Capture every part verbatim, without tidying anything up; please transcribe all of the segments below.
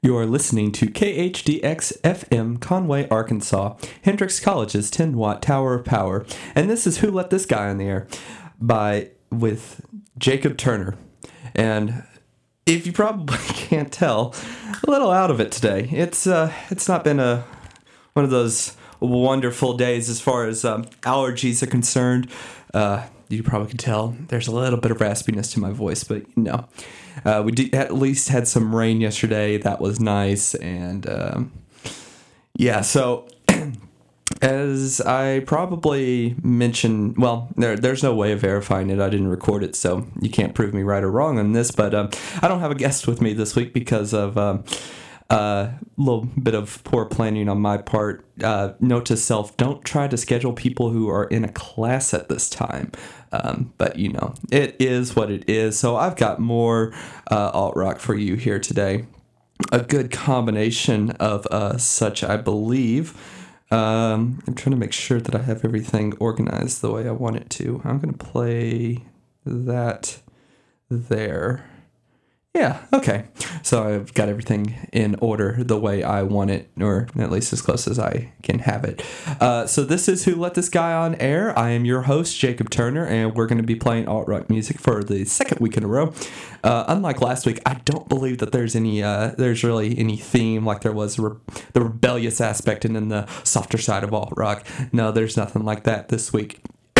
You're listening to K H D X F M, Conway, Arkansas, Hendrix College's ten watt Tower of Power. And this is Who Let This Guy on the Air by with Jacob Turner. And if you probably can't tell, a little out of it today. It's uh, it's not been a one of those wonderful days as far as um, allergies are concerned. Uh, you probably can tell there's a little bit of raspiness to my voice, but you know. Uh, we did, at least had some rain yesterday. That was nice. And um, yeah, so as I probably mentioned, well, there, there's no way of verifying it. I didn't record it, so you can't prove me right or wrong on this. But um, I don't have a guest with me this week because of um, a little bit of poor planning on my part. Uh, note to self, don't try to schedule people who are in a class at this time. Um, but, you know, it is what it is. So I've got more uh, alt-rock for you here today. A good combination of uh, such, I believe. Um, I'm trying to make sure that I have everything organized the way I want it to. I'm going to play that there. Yeah, okay. So I've got everything in order the way I want it, or at least as close as I can have it. Uh, so this is Who Let This Guy on Air. I am your host, Jacob Turner, and we're going to be playing alt-rock music for the second week in a row. Uh, unlike last week, I don't believe that there's any, uh, there's really any theme like there was re- the rebellious aspect and then the softer side of alt-rock. No, there's nothing like that this week.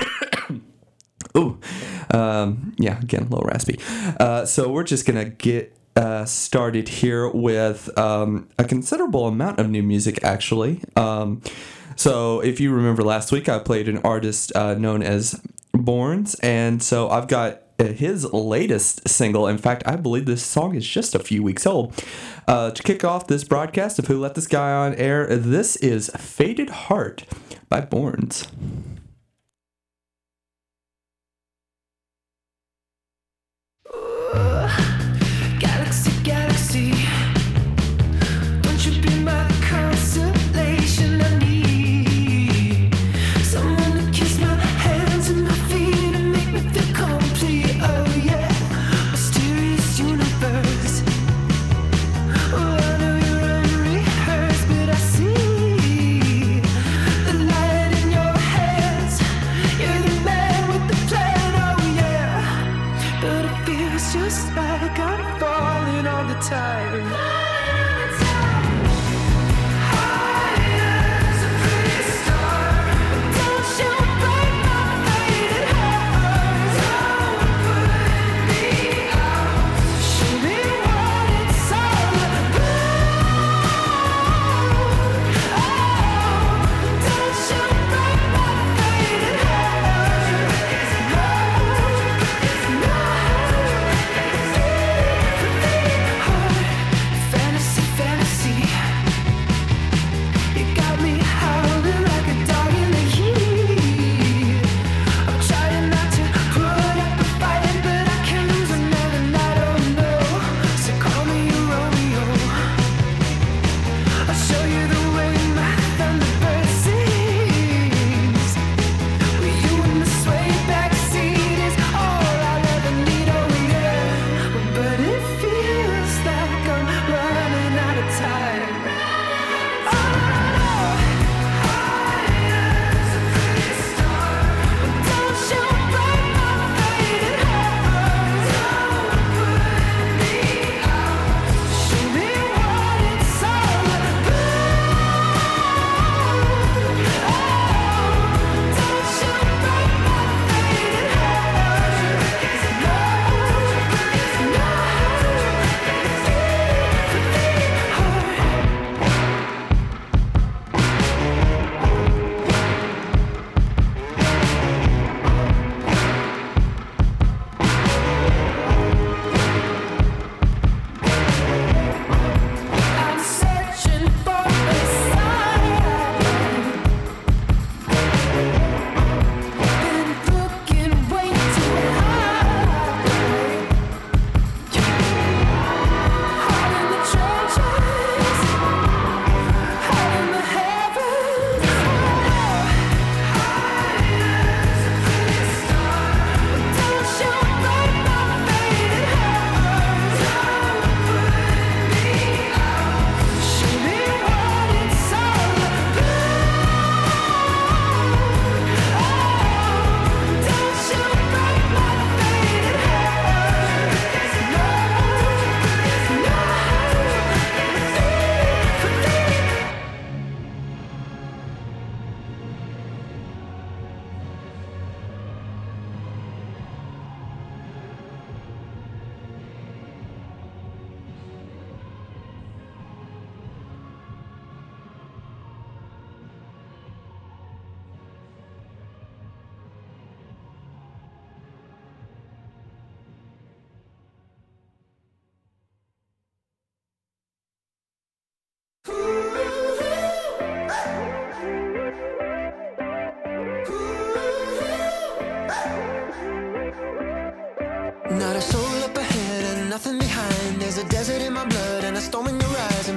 Ooh, um, yeah, again, a little raspy. Uh, so we're just going to get uh, started here with um, a considerable amount of new music, actually. Um, so if you remember last week, I played an artist uh, known as Borns, and so I've got his latest single. In fact, I believe this song is just a few weeks old. Uh, to kick off this broadcast of Who Let This Guy on Air, this is Faded Heart by Borns. Galaxy, galaxy, don't you be my consolation? I need someone to kiss my hands and my feet and make me feel complete. Oh yeah, mysterious universe. Oh, I know you're unrehearsed, but I see the light in your head.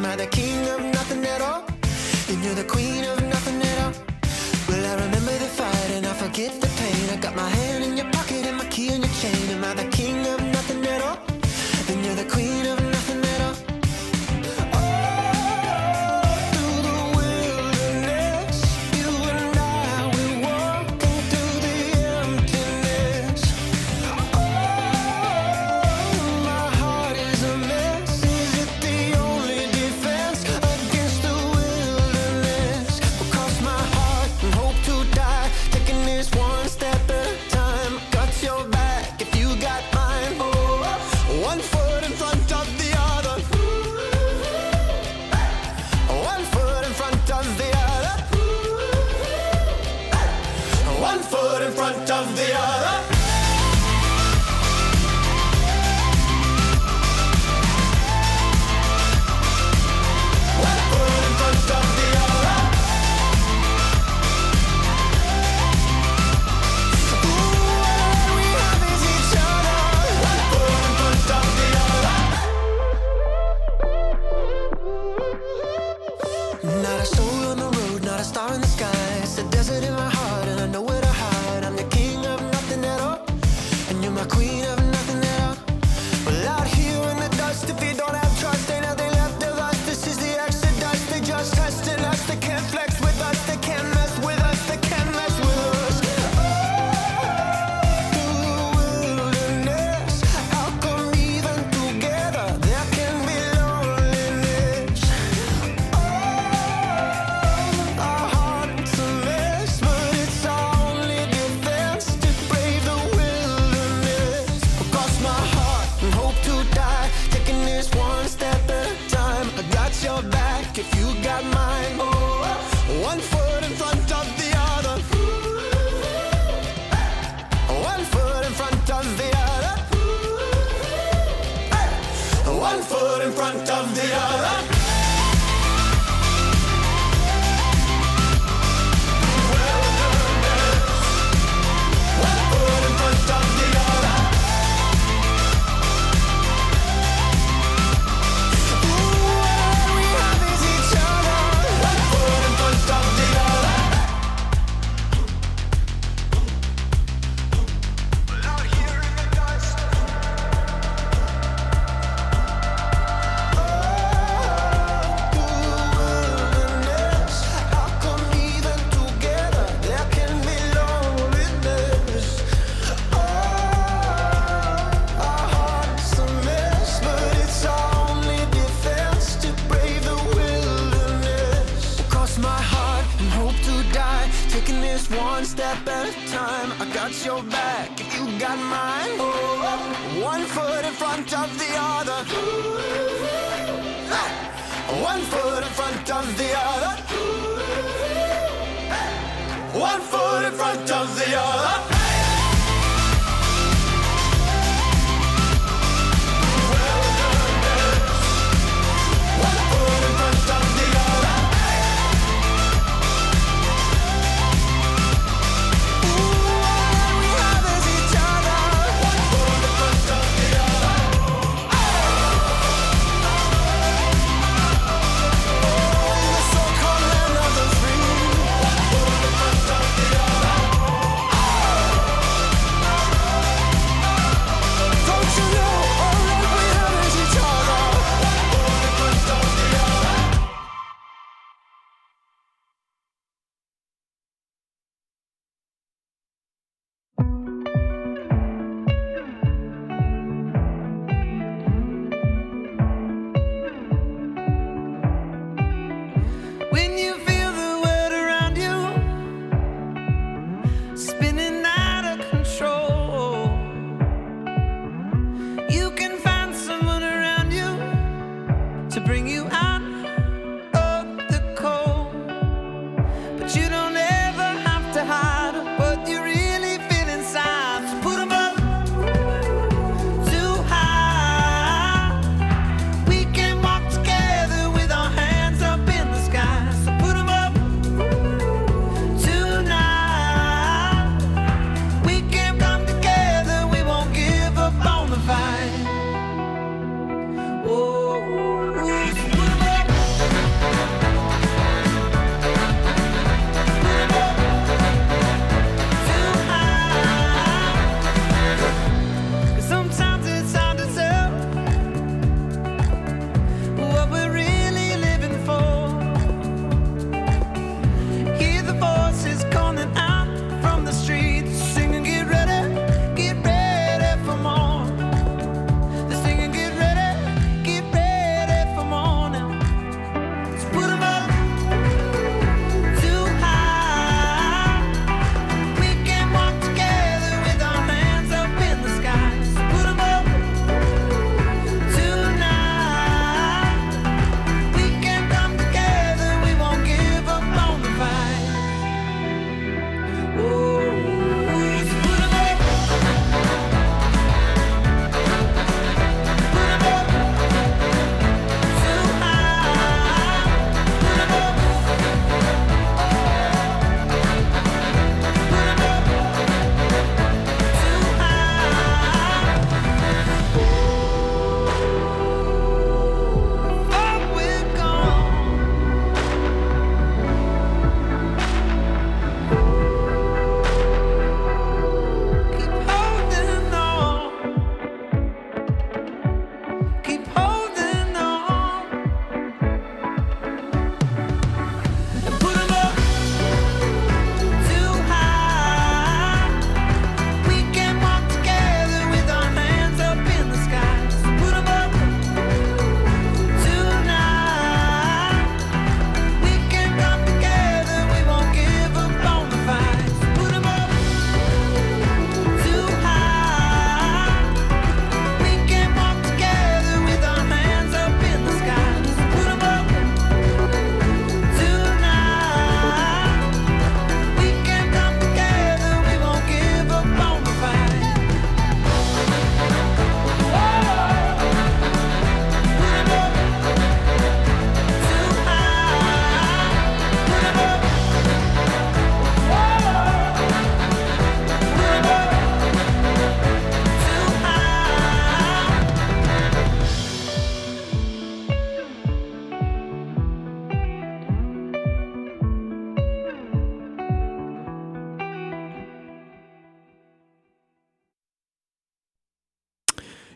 Am I the king of nothing at all? Then you're the queen of nothing at all. Well, I remember the fight and I forget the pain. I got my hand in your pocket and my key in your chain. Am I the king of nothing at all? Then you're the queen of nothing at all.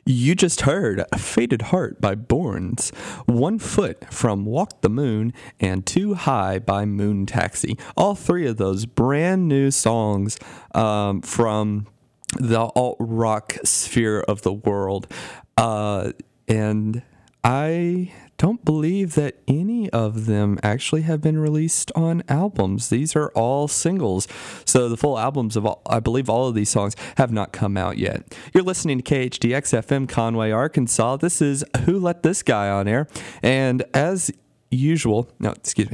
You just heard Faded Heart by Borns, One Foot from Walk the Moon, and Too High by Moon Taxi. All three of those brand new songs um, from the alt-rock sphere of the world. Uh, and I don't believe that any of them actually have been released on albums. These are all singles. So the full albums of all, I believe all of these songs have not come out yet. You're listening to K H D X F M Conway, Arkansas. This is Who Let This Guy On Air? And as usual, no, excuse me.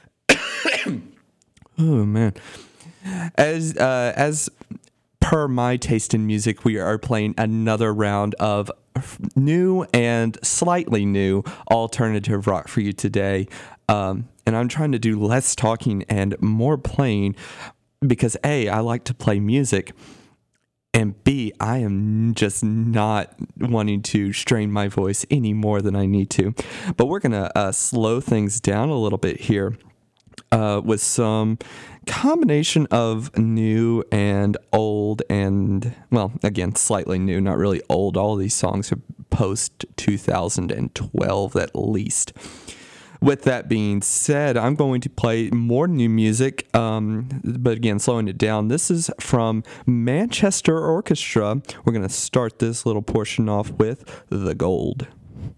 Oh man. As uh, as per my taste in music, we are playing another round of new and slightly new alternative rock for you today. Um, and I'm trying to do less talking and more playing because A, I like to play music, and B, I am just not wanting to strain my voice any more than I need to. But we're going to uh, slow things down a little bit here uh, with some combination of new and old and, well, again, slightly new, not really old. All of these songs are post two thousand twelve at least. With that being said, I'm going to play more new music, um, but again, slowing it down. This is from Manchester Orchestra. We're going to start this little portion off with The Gold.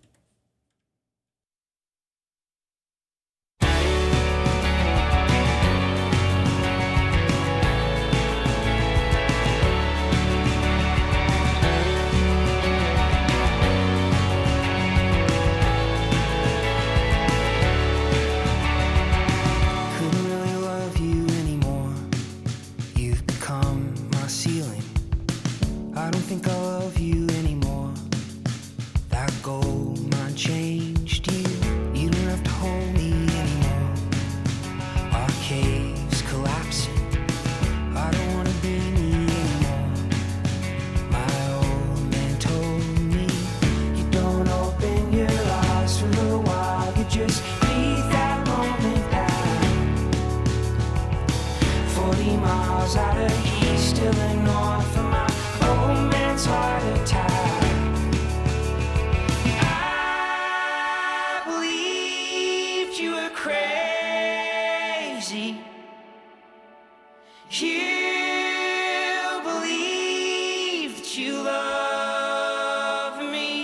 I don't think I love you anymore. That gold mine changed you. You don't have to hold me anymore. Our caves collapsing. I don't wanna be me anymore. My old man told me you don't open your eyes for a while. You just breathe that moment out. Forty miles out of east Illinois from my old man's heart attack. I believed you were crazy. You believed you loved me.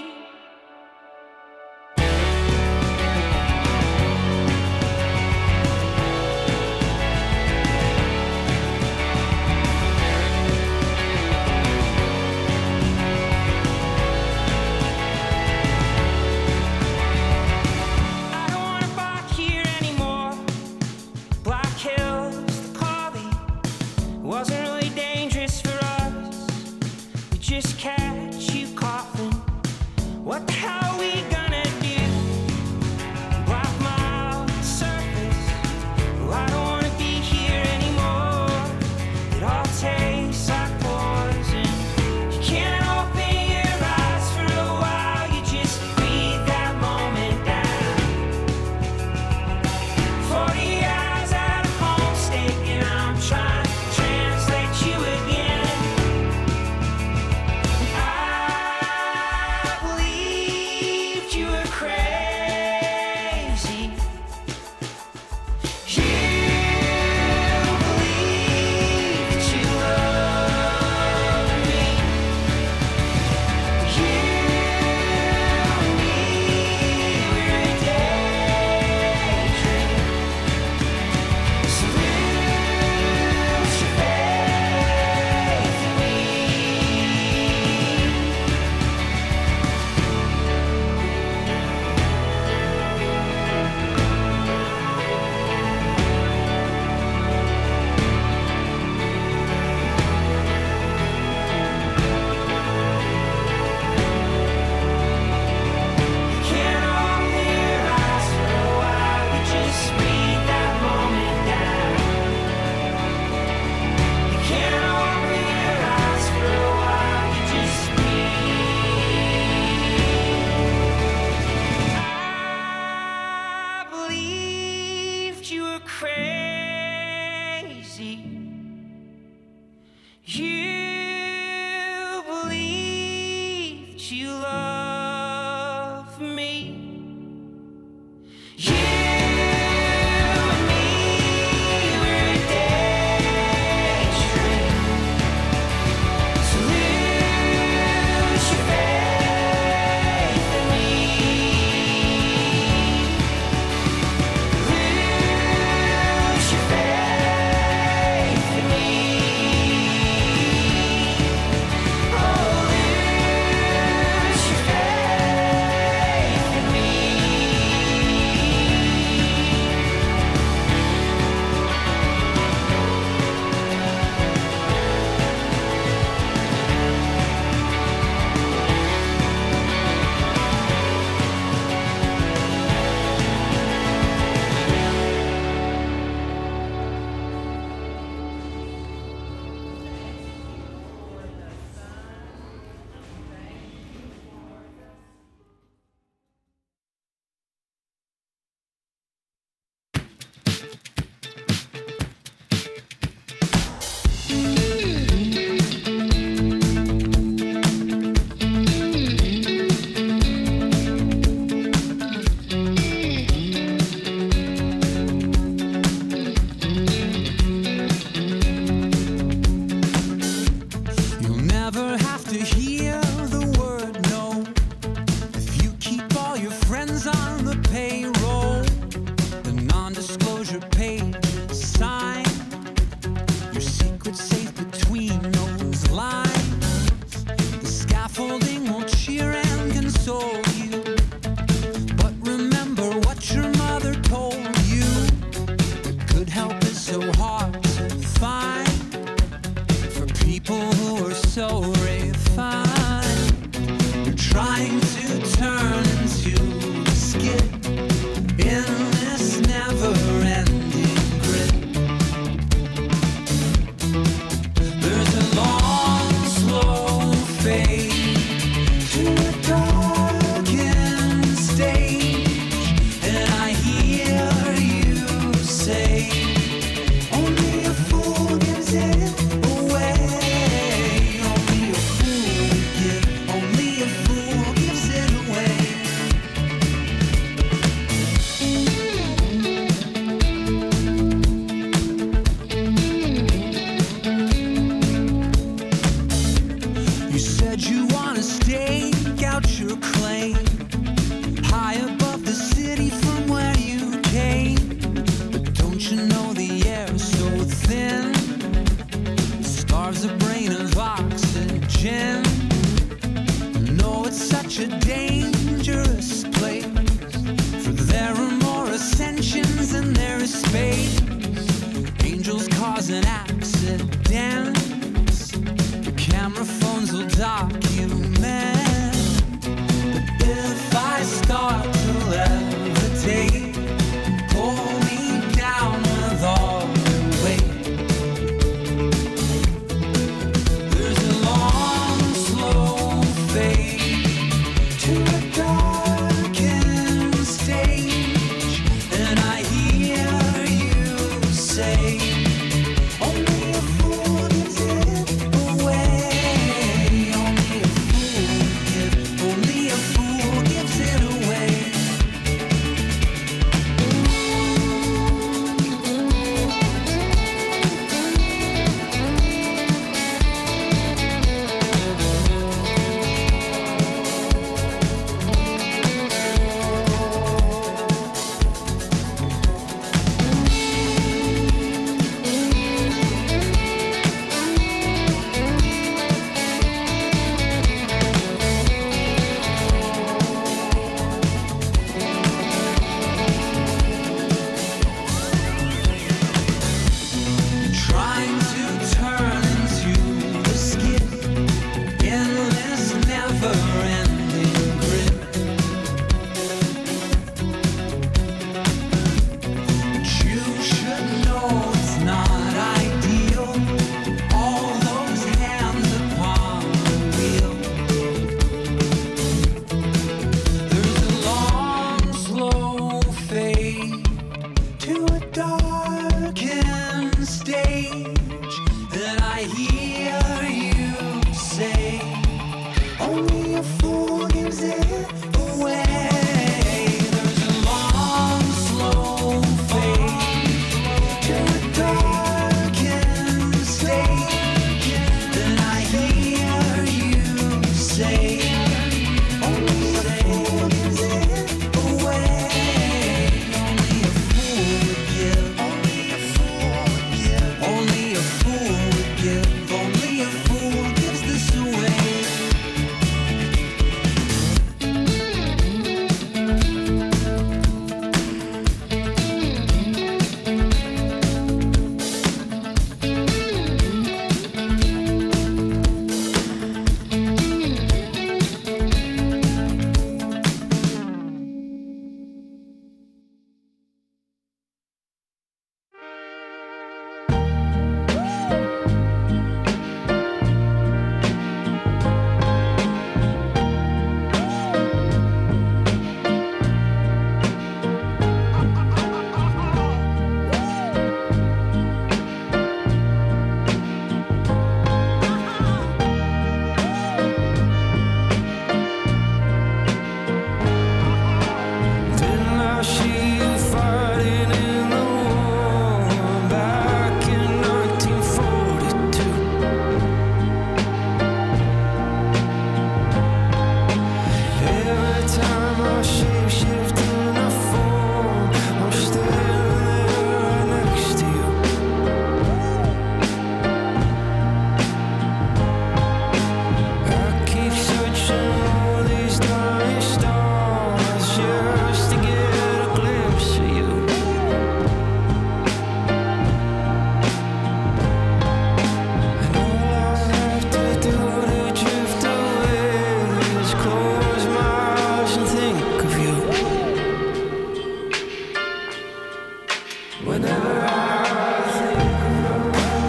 Whenever I think of her,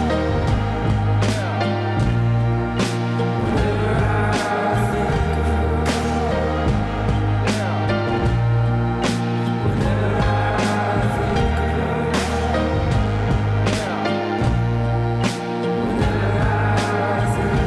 whenever I think of her, whenever I think of her, whenever I think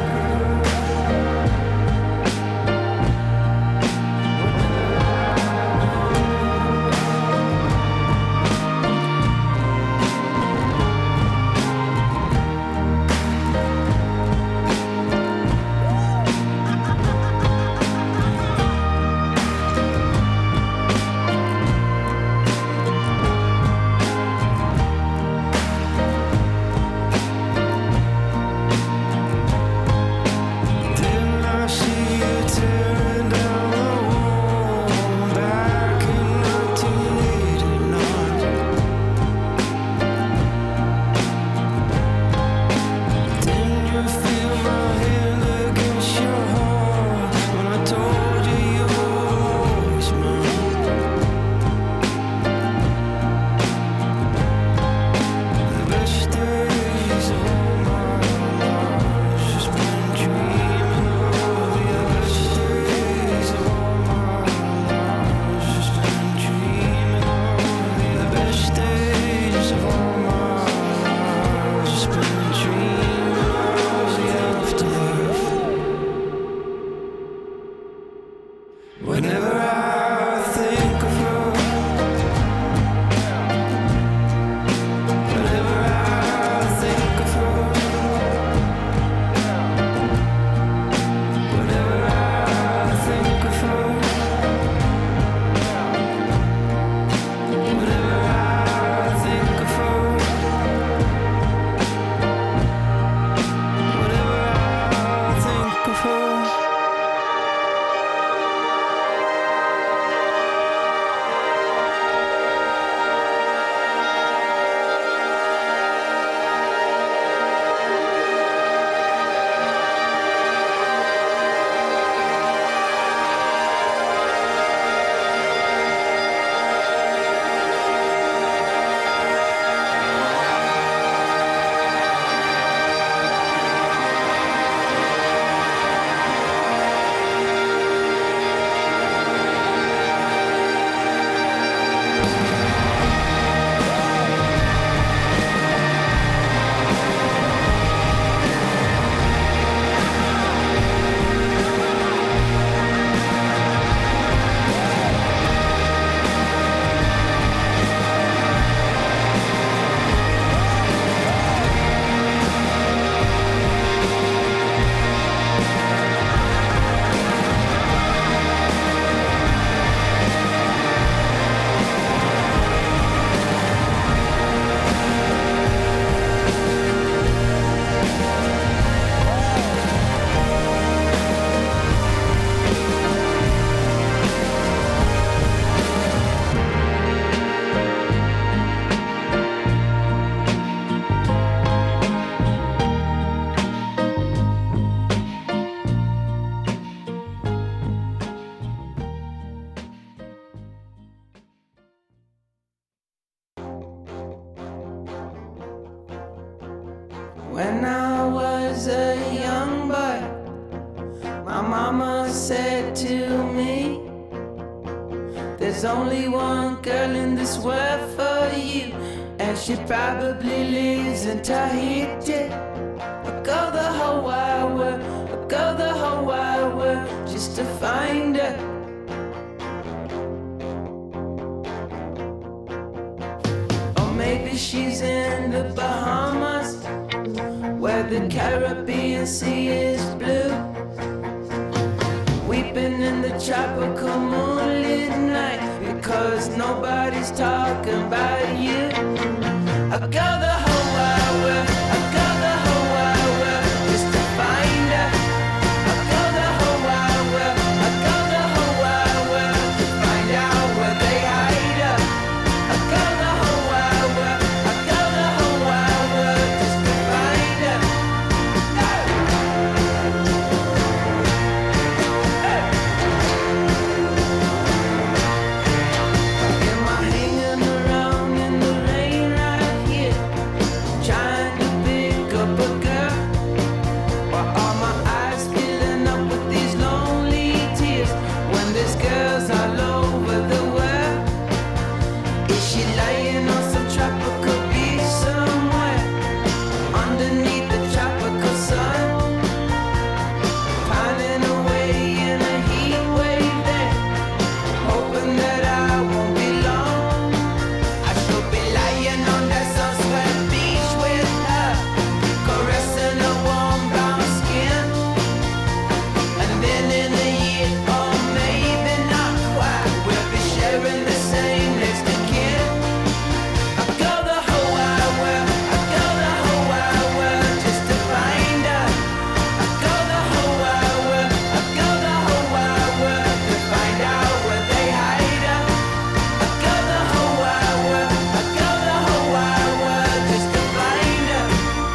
Didn't I see you tearing down the wall back in nineteen eighty-nine? Didn't you feel my hand against your heart when I told you you were always mine? The best days of all my lives just been dreaming of you. Best days of all my lives just been dreaming of you. The best days of all my lives just been dreaming of the afterlife. Whenever I think of her, whenever I think of her, whenever I think of her, whenever I think of her, whenever I think of her. When I was a young boy, my mama said to me, there's only one girl in this world for you, and she probably lives in Tahiti. I'll go the whole wide world, I'll go the whole wide world just to find her. Or maybe she's in the Bahamas, where the Caribbean Sea is blue, weeping in the tropical moonlit night because nobody's talking about you. I go the whole wide world, I go the whole wide world just to find her. I go the whole wide world, I go the whole wide world to find out where they hide her. I go the whole wide world, I go the whole wide world just to find her. Am I hanging around in the tropical beach somewhere underneath the tropical sun, pining away in a heat wave there, hoping that I won't be long. I should be lying on that sun-swept beach with her, caressing her warm brown skin. And then in a year, or maybe not quite, we'll be sharing the same next of kin. I go the whole wide world, I go the whole wide world just to find her. I go the whole wide world, I go the whole wide world to find out where they hide her. I go the whole wide world, I go the whole wide world just to find her.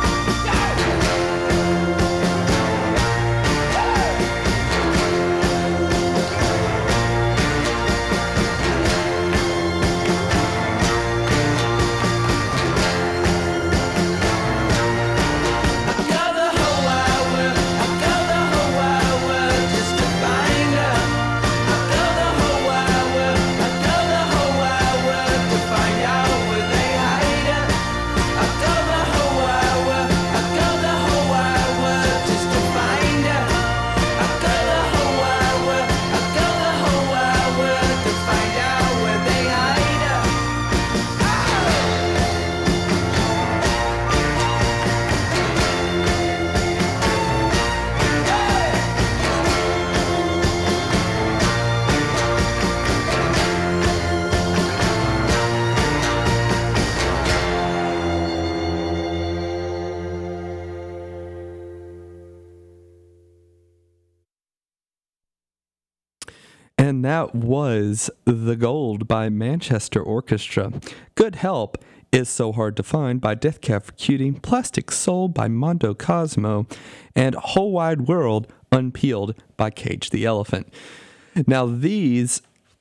I go the whole wide world, I go the whole wide world just to find her. I go the whole wide world, I go the whole wide world to find out where they hide her. I go the whole wide world, I go the whole wide world just to find her. I go the whole wide world, I go the whole wide world to find out where they hide her. And that was The Gold by Manchester Orchestra. Good Help is So Hard to Find by Death Cab for Cutie, Plastic Soul by Mondo Cosmo, and Whole Wide World Unpeeled by Cage the Elephant. Now these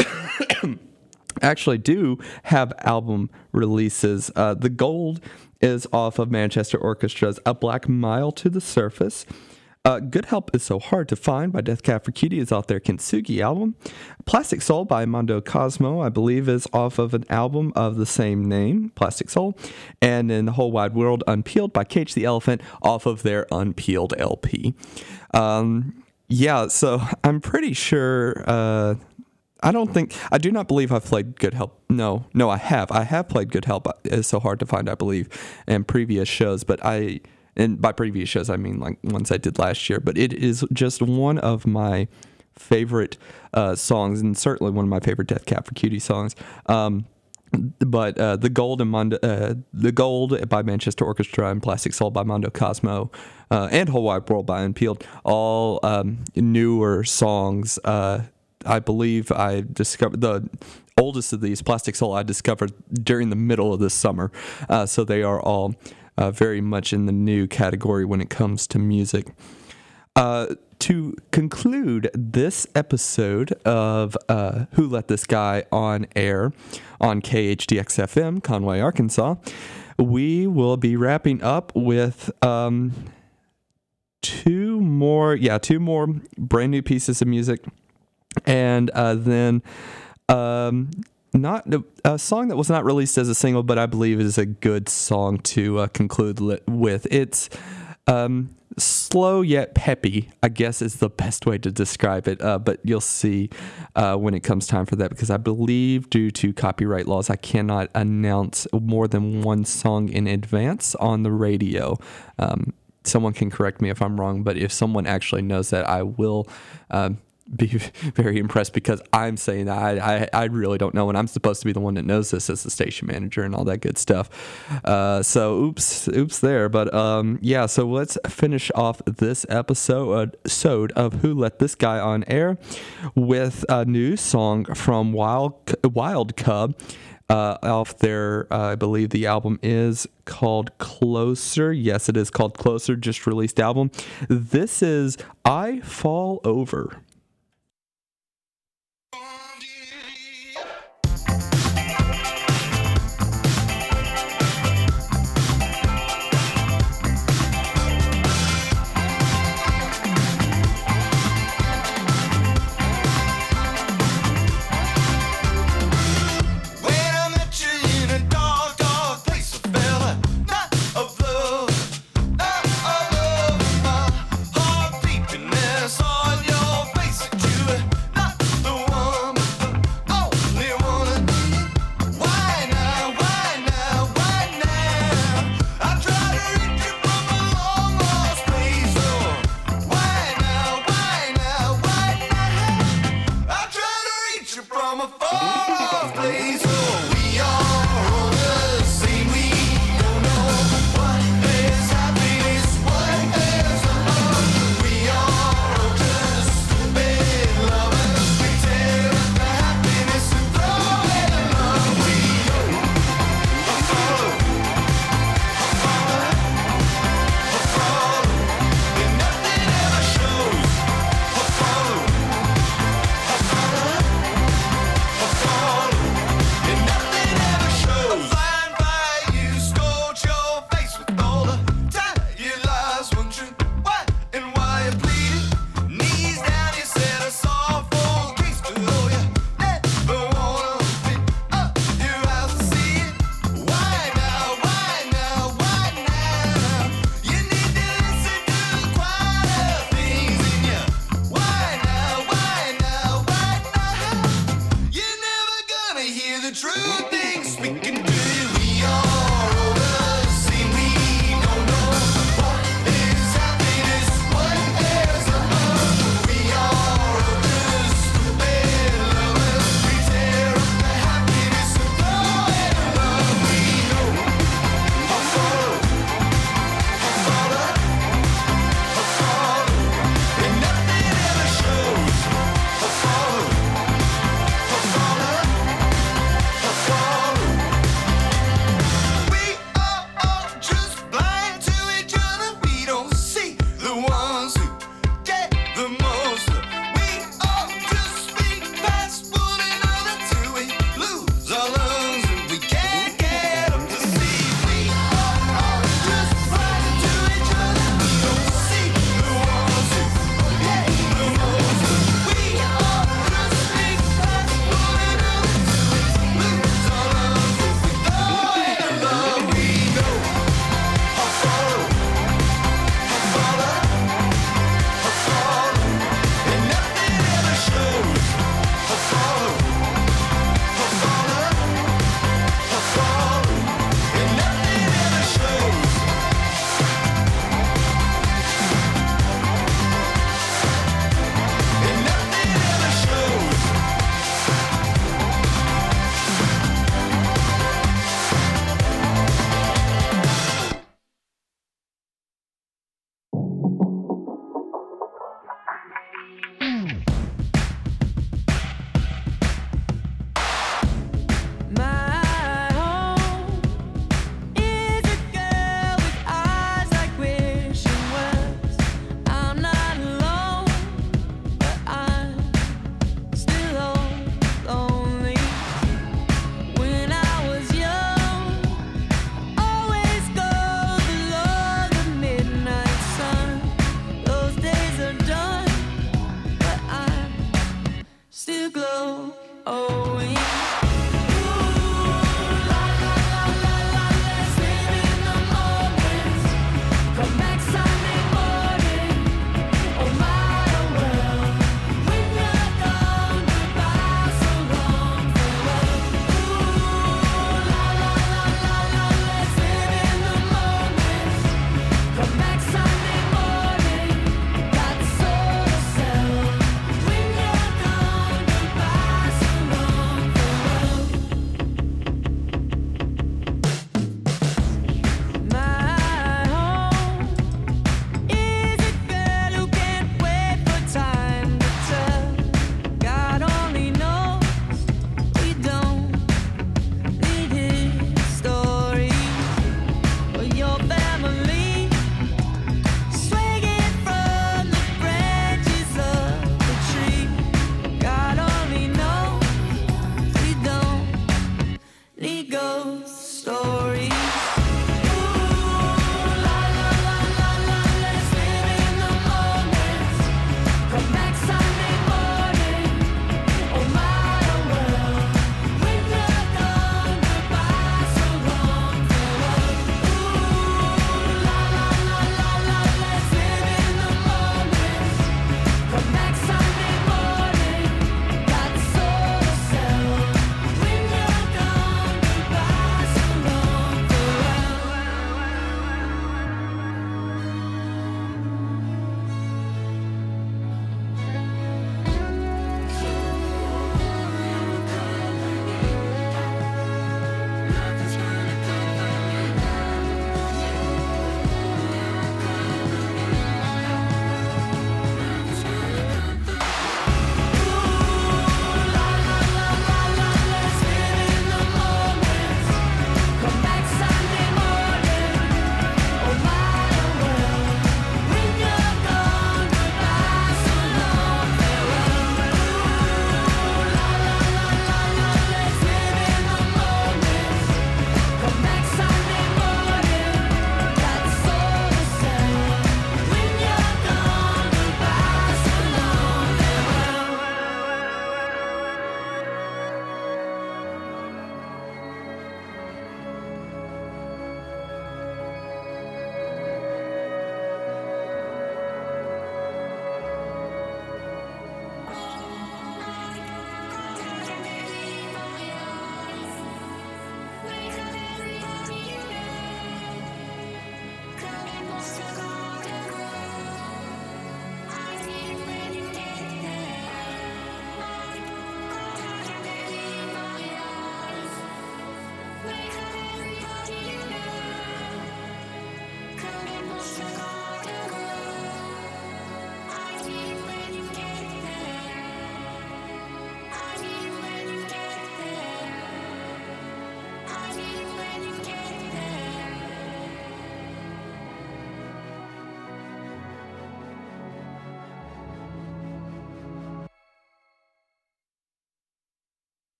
actually do have album releases. Uh, the Gold is off of Manchester Orchestra's A Black Mile to the Surface. Uh, Good Help is So Hard to Find by Death Cab for Cutie is off their Kintsugi album. Plastic Soul by Mondo Cosmo, I believe, is off of an album of the same name, Plastic Soul. And then The Whole Wide World Unpeeled by Cage the Elephant off of their Unpeeled L P. Um, yeah, so I'm pretty sure... Uh, I don't think, I do not believe I've played Good Help. No, no, I have. I have played Good Help. It's So Hard to Find, I believe, in previous shows. But I, and by previous shows, I mean like ones I did last year. But it is just one of my favorite uh, songs, and certainly one of my favorite Death Cab for Cutie songs. Um, but uh, the Gold and Mondo, uh, the Gold by Manchester Orchestra and Plastic Soul by Mondo Cosmo, uh, and Whole Wide World by Unpeeled, all um, newer songs. Uh, I believe I discovered the oldest of these, Plastic Soul, I discovered during the middle of this summer. Uh, so they are all uh, very much in the new category when it comes to music. Uh, to conclude this episode of uh, Who Let This Guy on Air on K H D X F M, Conway, Arkansas, we will be wrapping up with um, two more, yeah, two more brand new pieces of music. And uh, then um, not a song that was not released as a single, but I believe is a good song to uh, conclude li- with. It's um, slow yet peppy, I guess is the best way to describe it. Uh, but you'll see uh, when it comes time for that, because I believe due to copyright laws, I cannot announce more than one song in advance on the radio. Um, someone can correct me if I'm wrong, but if someone actually knows that, I will... Um, be very impressed, because I'm saying that I, I I really don't know, and I'm supposed to be the one that knows this as the station manager and all that good stuff. Uh, so oops, oops there. But um, yeah, so let's finish off this episode episode of Who Let This Guy on Air with a new song from Wild Wild Cub. Uh, off their, uh, I believe the album is called Closer. Yes, it is called Closer, just released album. This is I Fall Over. When I met you in a dark, dark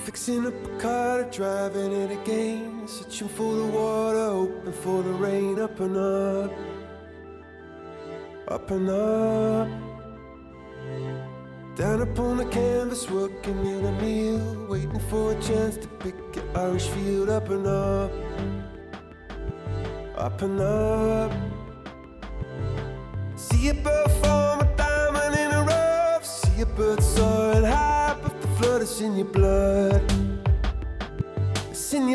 Fixing up a car, driving it again, searching for the water, hoping for the rain. Up and up, up and up. Down upon the canvas, working in a meal, waiting for a chance to pick your Irish field. Up and up, up and up. See a bird form a diamond in a rough. See a bird soaring high, but the flood is in your blood. It's in your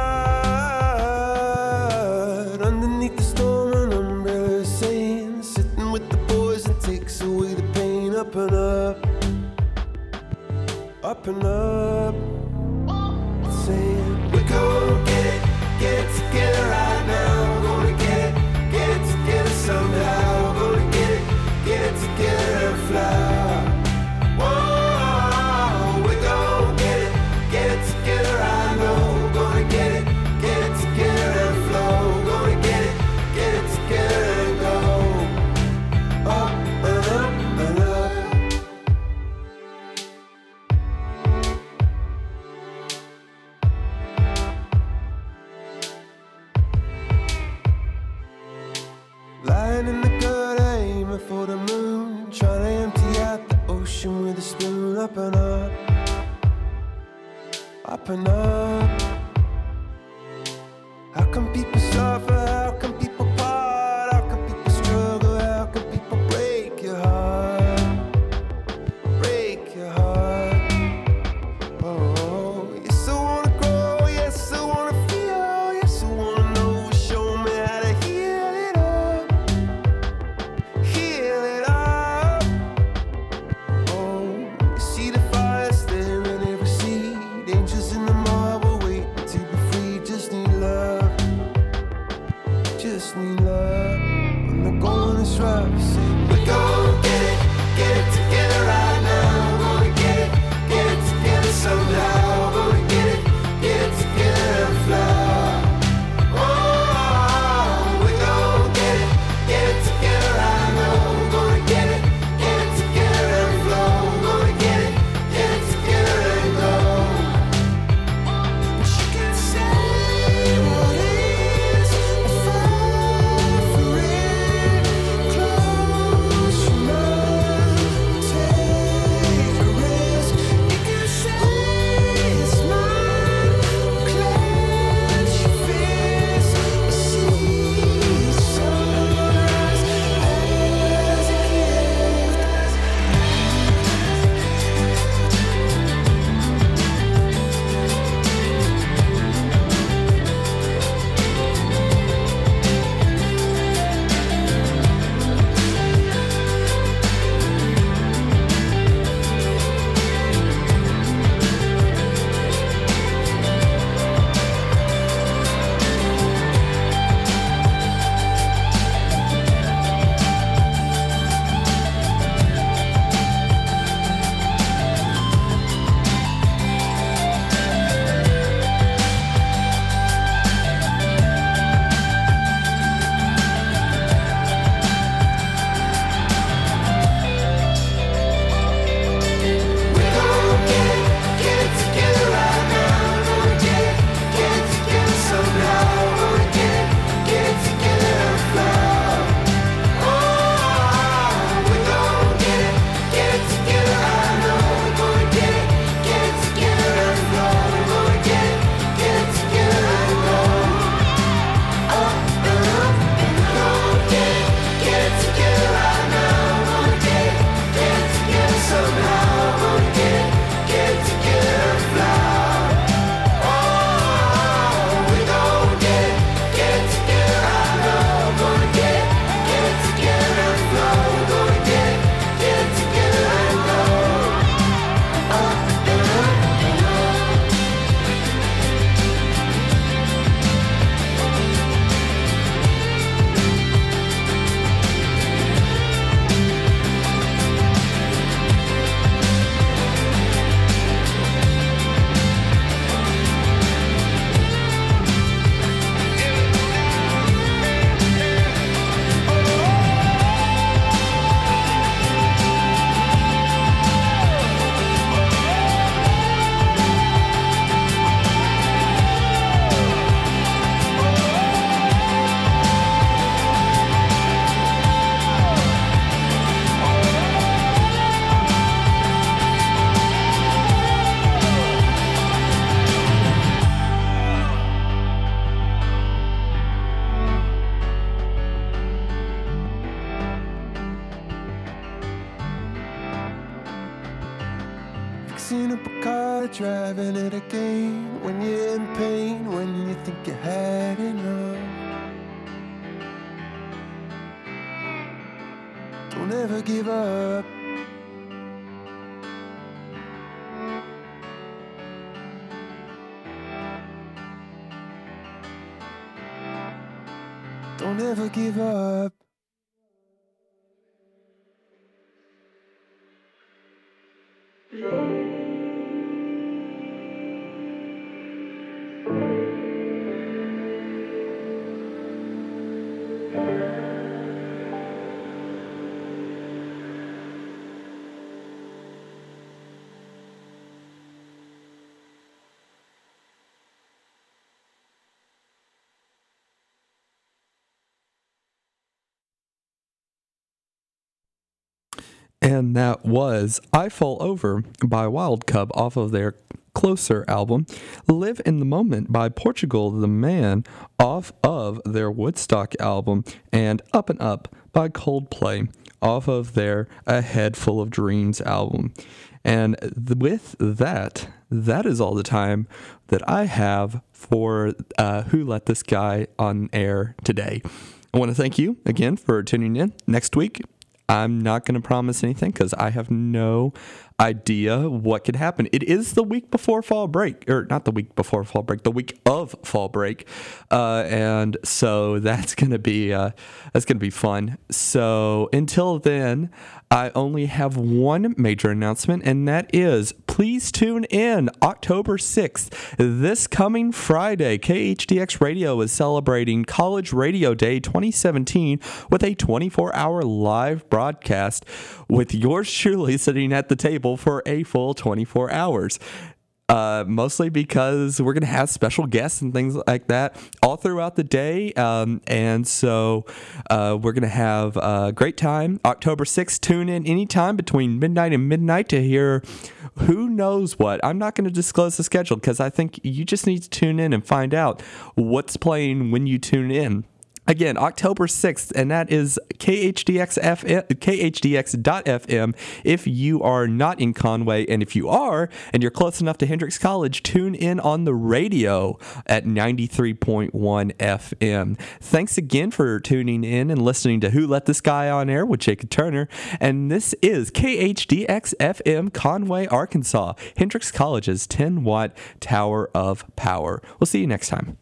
blood. Underneath the storm, an umbrella is saying, sitting with the boys and takes away the pain. Up and up, up and up. Saying, we're gonna get it, get it together right now. We're gonna get it, get it together somehow. We're gonna get it, get it together and fly. Whoa, we're gonna get it, get it together, I know. We're gonna get it, get it together and flow. We're gonna get it, get it together and go. Up and up and up. Lying in the gutter, aiming for the moon, trying to empty out the ocean with a spoon. Up and up, up and up. How come people suffer? How come people part? How come people struggle? How come people break your heart? Break your heart. Oh, yes, I wanna grow. Yes, I wanna feel. Yes, I wanna know. Show me how to heal it up. Heal it up. Oh, you see the fire there in every seed. Angels in the marble waiting fixing up a car, driving it again. When you're in pain, when you think you had enough. Don't ever give up. Don't ever give up. And that was I Fall Over by Wild Cub off of their Closer album. Live in the Moment by Portugal the Man off of their Woodstock album. And Up and Up by Coldplay off of their A Head Full of Dreams album. And th- with that, that is all the time that I have for uh, Who Let This Guy on Air today. I want to thank you again for tuning in. Next week, I'm not going to promise anything because I have no idea what could happen. It is the week before fall break, or not the week before fall break, the week of fall break, uh, and so that's going to be uh, that's going to be fun. So until then, I only have one major announcement, and that is please tune in October sixth, this coming Friday. K H D X Radio is celebrating College Radio Day twenty seventeen with a twenty-four hour live broadcast with yours truly sitting at the table for a full twenty-four hours. Uh, mostly because we're going to have special guests and things like that all throughout the day. Um, and so uh, we're going to have a great time. October sixth, tune in anytime between midnight and midnight to hear who knows what. I'm not going to disclose the schedule because I think you just need to tune in and find out what's playing when you tune in. Again, October sixth, and that is K H D X F M, K H D X dot F M if you are not in Conway. And if you are, and you're close enough to Hendrix College, tune in on the radio at ninety-three point one F M. Thanks again for tuning in and listening to Who Let This Guy on Air with Jacob Turner. And this is K H D X F M, Conway, Arkansas, Hendrix College's ten watt Tower of Power. We'll see you next time.